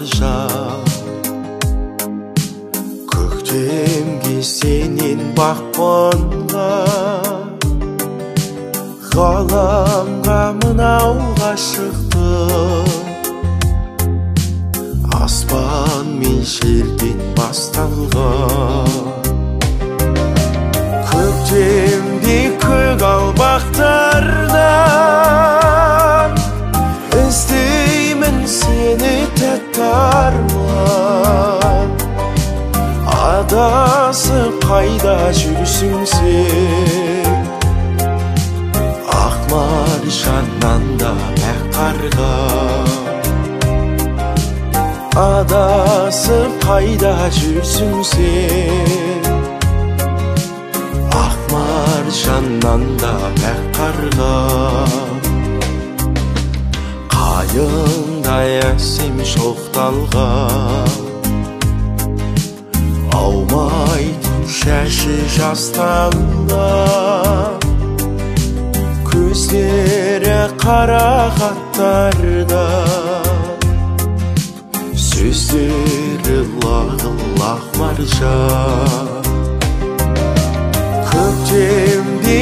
маржа көктемге сенен бақпынға ғаламға мынау ғашықтық аспан мен жерден басталған көктемде көгалбақтардан іздеймін сені тәтті арман адасып қайда жүрсің сен ақ маржаннан да пәк қарға адасып қайда жүрсің сен ақ маржаннан да пәк қарға қайыңдай әсем шоқталған аумайтын шашы жастанған көздері қарақаттарда сөздері лағыл-ақ маржан көктемде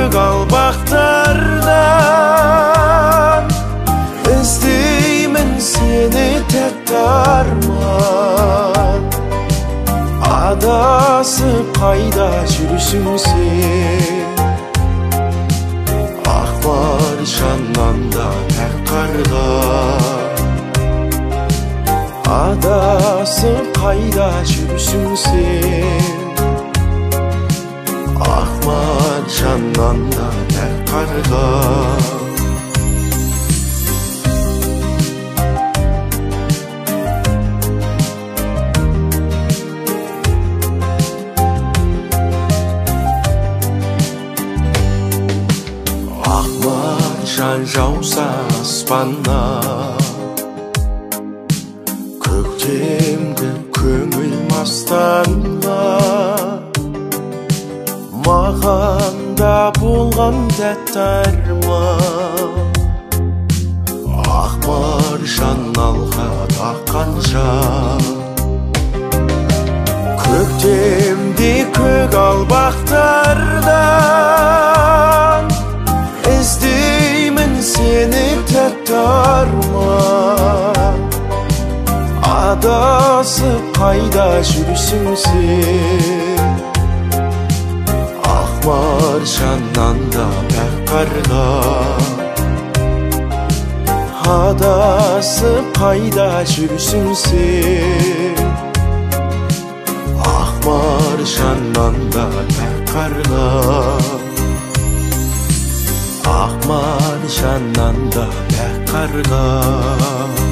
көгалбақтардан іздеймін сені тәтті арман адасып қайда жүрсің сен ақ маржаннан да пәк қарға адасып қайда жүрсің сен ақ маржаннан да пәк қарға ақ маржан жауса аспаннан көктемгі көңіл мастанған маған да болған тәтті арман ақ маржан алға таққан жан көктемде көгалбақтардан іздеймін сені тәтті арман адасып қайда жүрсің сен ақ маржаннан да пәк қарға адасып қайда жүрсің сен ақ маржаннан да пәк қарға ақ маржаннан да пәк қарға